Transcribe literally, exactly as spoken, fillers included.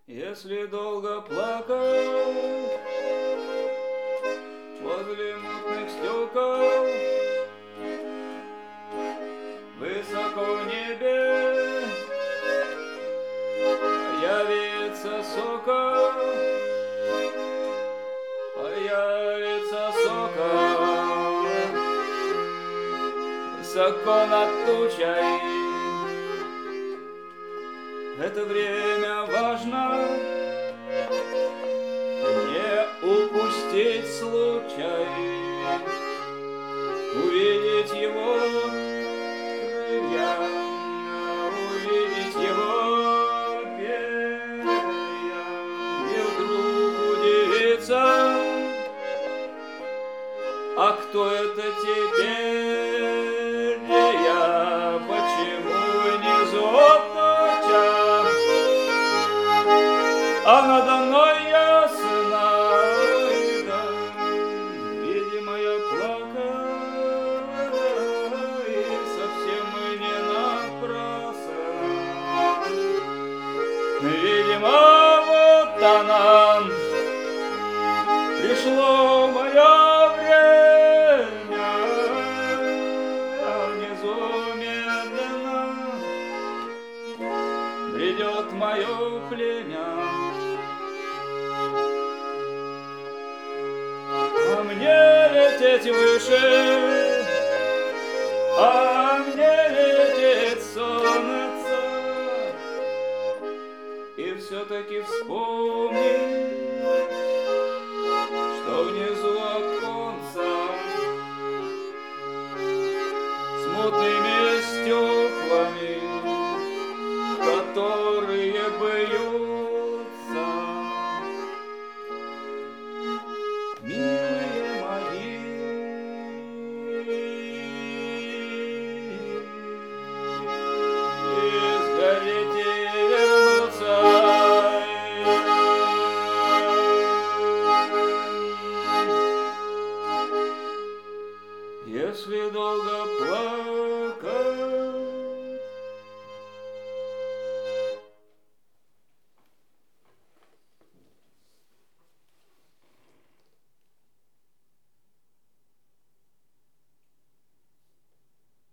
Если долго плакал возле мутных стекол, высоко в небе появится сокол, появится сокол, высоко над тучей. Это время важно, не упустить случай, увидеть его крылья, увидеть его перья, и вдруг удивиться, а кто это теперь я, почему не золото? А надо мной ясно, да, видимо, я плакал, и совсем и не напрасно. Видимо, вот она, пришло мое время, а внизу медленно придет мое племя. А мне лететь выше, а мне лететь солнце, и все-таки вспомнить